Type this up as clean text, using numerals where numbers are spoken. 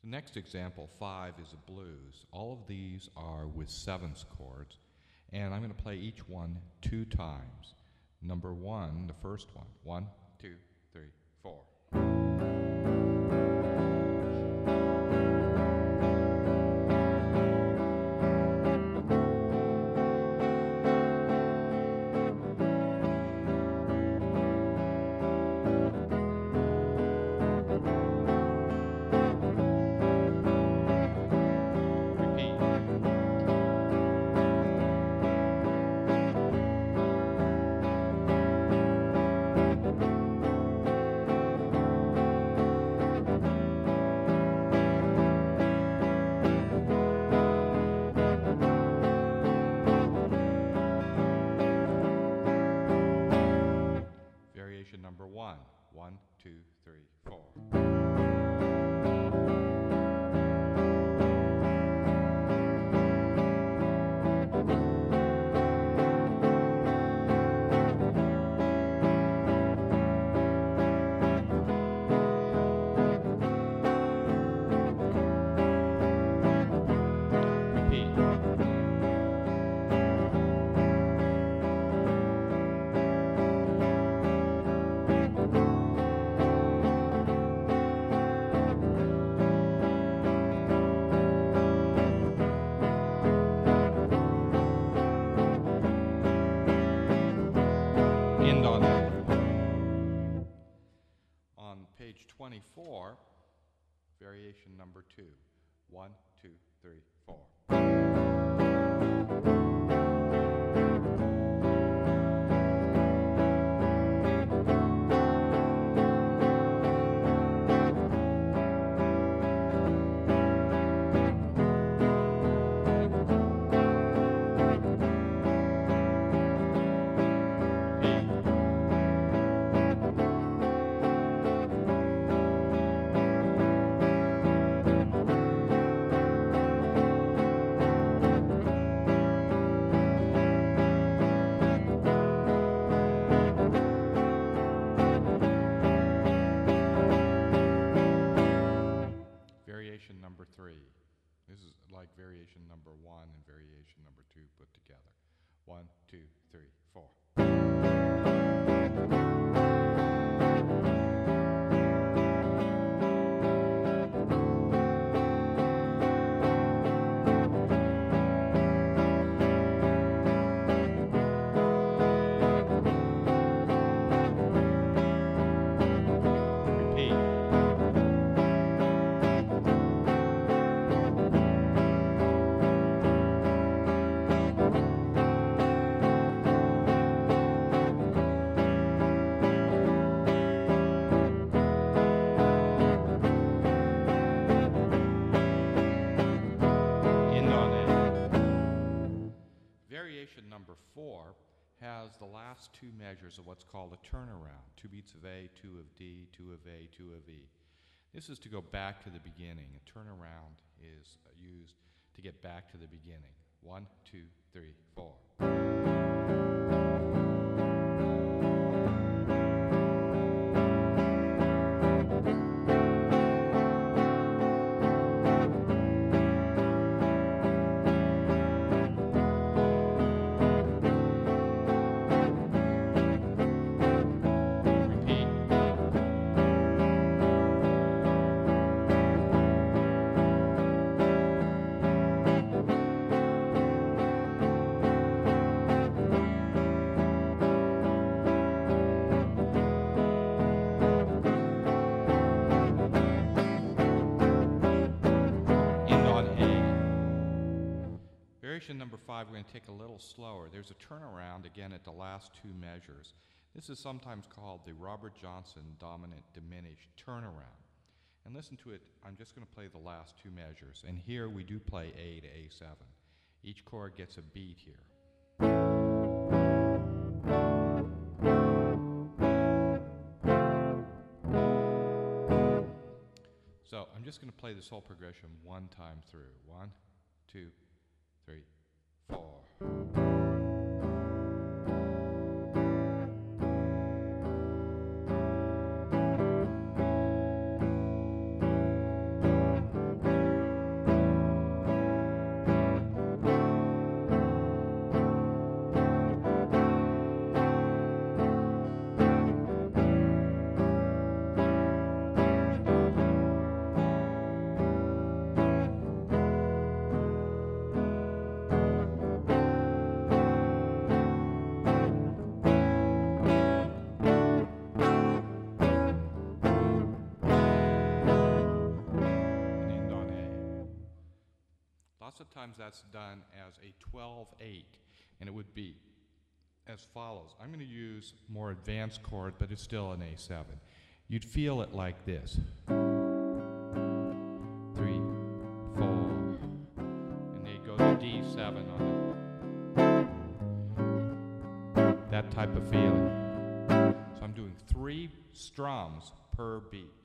The next example, 5, is a blues. All of these are with sevenths chords, and I'm going to play each one 2 times. Number 1, the first one. 1, 2, 3, 4. Variation number 1. 1, 2, 3, 4. End on A. On page 24, variation number 2. 1, 2, 3, 4. Variation number 3. This is like variation number 1 and variation number 2 put together. 1, 2, 3, 4. Variation number 4 has the last 2 measures of what's called a turnaround. 2 beats of A, 2 of D, 2 of A, 2 of E. This is to go back to the beginning. A turnaround is used to get back to the beginning. 1, 2, 3, 4. Variation number 5, we're going to take a little slower. There's a turnaround again at the last 2 measures. This is sometimes called the Robert Johnson dominant diminished turnaround. And listen to it, I'm just going to play the last 2 measures. And here we do play A to A7. Each chord gets a beat here. So I'm just going to play this whole progression 1 time through. 1, 2, 3, 4. Lots of times that's done as a 12/8, and it would be as follows. I'm going to use more advanced chord, but it's still an A7. You'd feel it like this. 3, 4, and they go to D7 on it. That type of feeling. So I'm doing 3 strums per beat.